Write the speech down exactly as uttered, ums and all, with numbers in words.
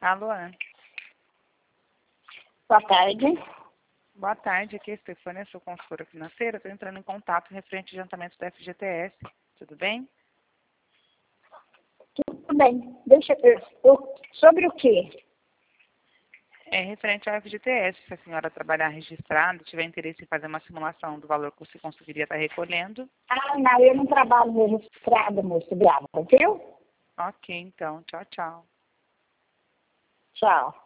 Alô? Boa tarde. Boa tarde, aqui é a Stefânia, sou consultora financeira. Estou entrando em contato referente ao adiantamento do F G T S. Tudo bem? Tudo bem. Deixa eu... eu- Sobre o quê? É referente ao F G T S. Se a senhora trabalhar registrada, tiver interesse em fazer uma simulação do valor que você conseguiria estar recolhendo. Ah, não, eu não trabalho registrada, moço. Grava, viu? Ok, então. Tchau, tchau. Tchau.